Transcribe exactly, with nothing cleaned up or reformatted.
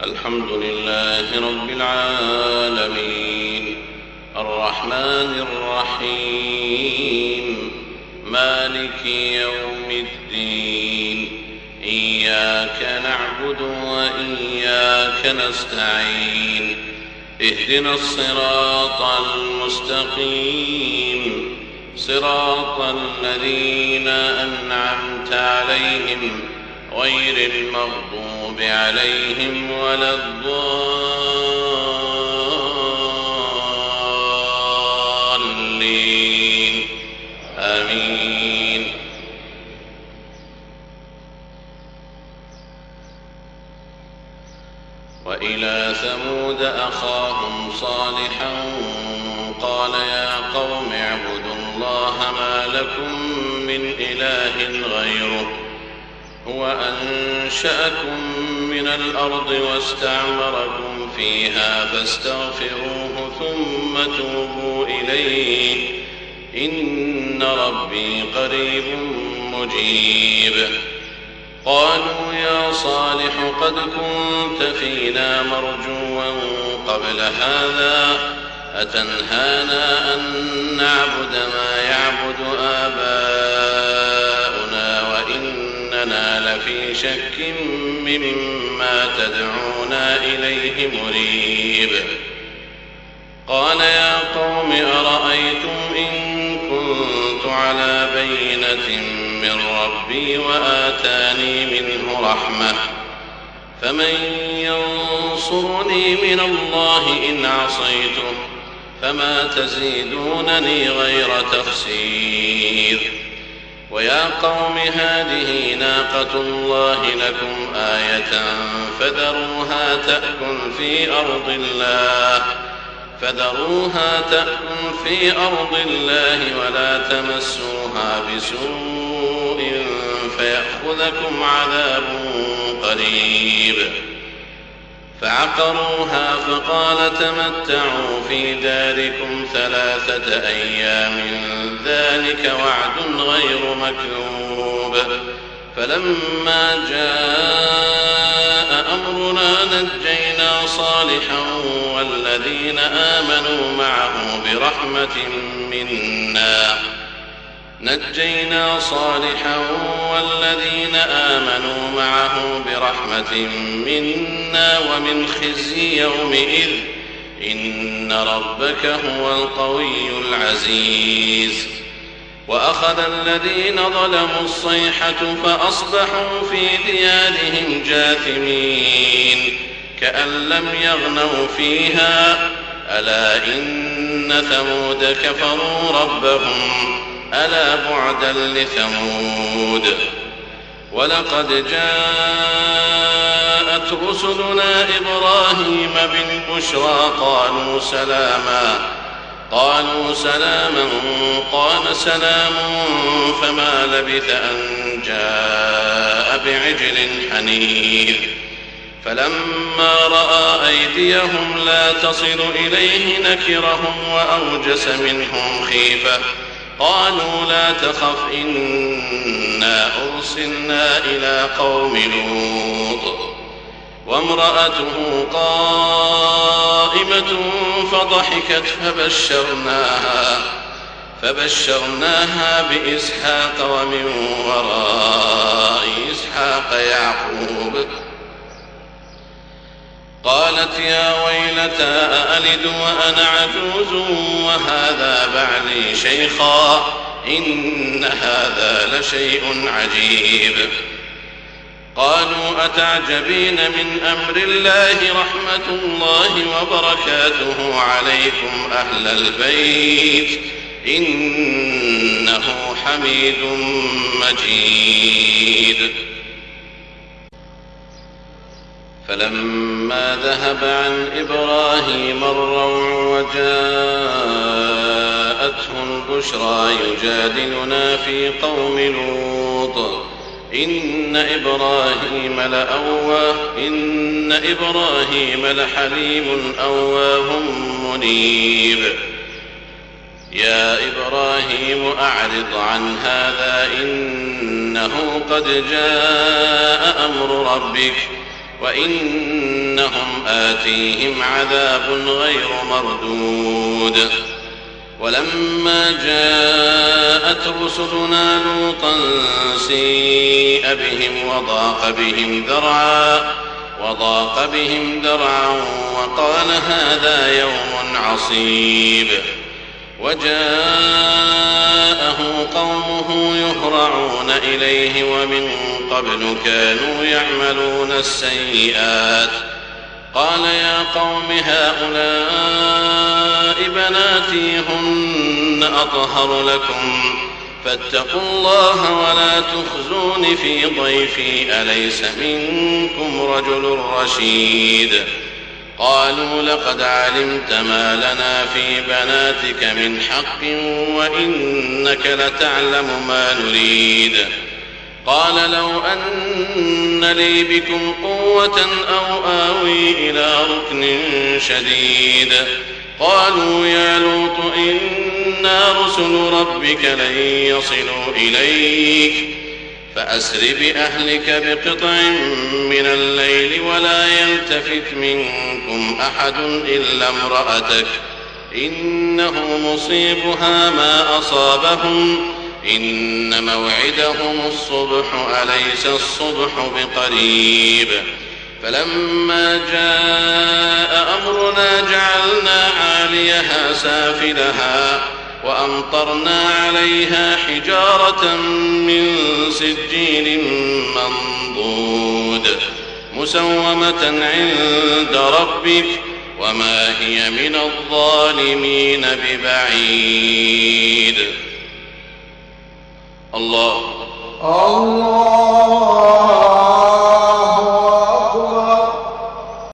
الحمد لله رب العالمين الرحمن الرحيم مالك يوم الدين إياك نعبد وإياك نستعين اهدنا الصراط المستقيم صراط الذين أنعمت عليهم غير المغضوب عليهم ولا الضالين آمين. وإلى ثمود أخاهم صالحا قال يا قوم اعبدوا الله ما لكم من إله غيره هو أنشأكم من الأرض واستعمركم فيها فاستغفروه ثم توبوا إليه إن ربي قريب مجيب. قالوا يا صالح قد كنت فينا مرجوا قبل هذا أتنهانا أن نعبد ما يعبد آباؤنا وإننا لفي شك مما تدعونا إليه مريب. قال يا قوم أرأيتم إن كنت على بينة من ربي وآتاني منه رحمة فمن ينصرني من الله إن عصيته فما تزيدونني غير تخسير. ويا قوم هذه ناقة الله لكم آية فذروها تأكل في أرض الله فذروها تأكل في أرض الله ولا تمسوها بسوء فيأخذكم عذاب قريب. فعقروها فقال تمتعوا في داركم ثلاثة أيام ذلك وعد غير مكذوب. فلما جاء أمرنا نجينا صالحا والذين آمنوا معه برحمة منا نجينا صالحا والذين آمنوا معه برحمة منا ومن خزي يومئذ إن ربك هو القوي العزيز. وأخذ الذين ظلموا الصيحة فأصبحوا في ديارهم جاثمين كأن لم يغنوا فيها ألا إن ثمود كفروا ربهم ألا بعدا لثمود. ولقد جاءت رسلنا إبراهيم بالبشرى قالوا سلاما قالوا سلاما قال سلام فما لبث أن جاء بعجل حنيذ. فلما رأى أيديهم لا تصل إليه نكرهم وأوجس منهم خيفة قالوا لا تخف إنا أرسلنا إلى قوم لوط وامرأته قائمة فضحكت فبشرناها فبشرناها بإسحاق ومن وراء إسحاق يعقوب. قالت يا ويلتى أألد وأنا عجوز وهذا بعلي شيخا إن هذا لشيء عجيب. قالوا أتعجبين من أمر الله رحمة الله وبركاته عليكم أهل البيت إنه حميد مجيد. فلما ذهب عن إبراهيم الروع وجاءته البشرى يجادلنا في قوم لوط إن إبراهيم لأواه إن إبراهيم لحليم أواه منيب. يا إبراهيم أعرض عن هذا إنه قد جاء أمر ربك وإنهم آتيهم عذاب غير مردود. ولما جاءت رسلنا لوطا سيء بهم وضاق بهم ذرعا وضاق بهم ذرعا وقال هذا يوم عصيب. وجاءه قومه يهرعون إليه ومن قبل كانوا يعملون السيئات. قال يا قوم هؤلاء بناتي هن أطهر لكم فاتقوا الله ولا تخزون في ضيفي أليس منكم رجل رشيد. قالوا لقد علمت ما لنا في بناتك من حق وإنك لتعلم ما نريد. قال لو أن لي بكم قوة أو آوي إلى ركن شديد. قالوا يا لوط إنا رسل ربك لن يصلوا إليك فأسر بأهلك بقطع من الليل ولا يلتفت منكم أحد إلا امرأتك إنه مصيبها ما أصابهم إن موعدهم الصبح أليس الصبح بقريب. فلما جاء أمرنا جعلنا عاليها سافلها وأمطرنا عليها حجارة من سجيل منضود مسومة عند ربك وما هي من الظالمين ببعيد. الله الله